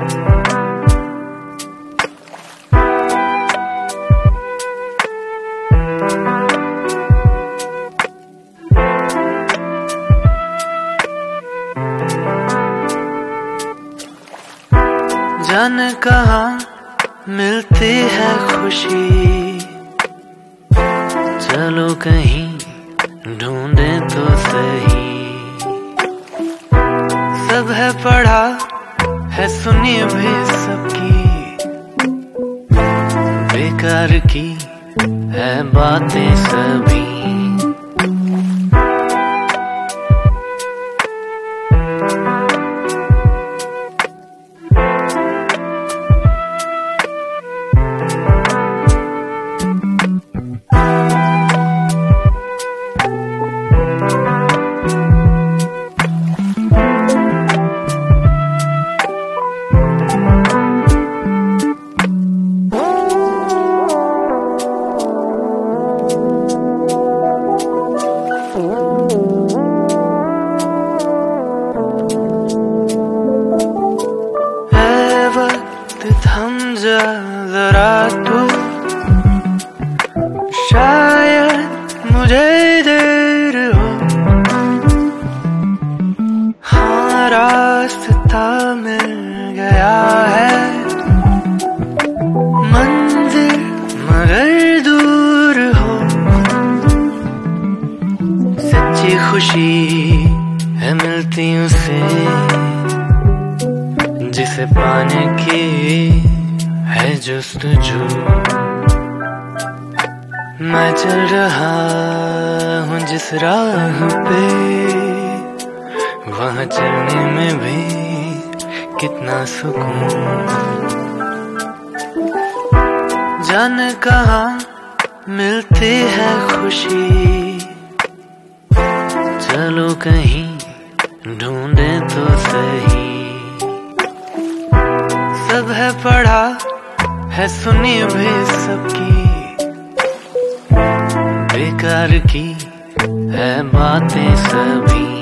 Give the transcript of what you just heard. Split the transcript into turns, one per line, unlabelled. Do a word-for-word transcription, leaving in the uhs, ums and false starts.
जाने कहाँ मिलती है खुशी, चलो कहीं ढूंढे तो सही। सब है पढ़ा है सुनी भी सबकी, बेकार की है बातें सभी। थम जा जरा तू, शायद मुझे देर हो। हाँ रास्ता मिल गया है, मंजिल मगर दूर हो। सच्ची खुशी है मिलती उसे जिसे पाने की है जुस्तजू। मैं चल रहा हूँ जिस राह पे, वहाँ चलने में भी कितना सुकून। जाने कहाँ मिलती है खुशी, चलो कहीं ढूंढे तो सही। सब है पढ़ा है सुनी भी सबकी, बेकार की है बातें सभी।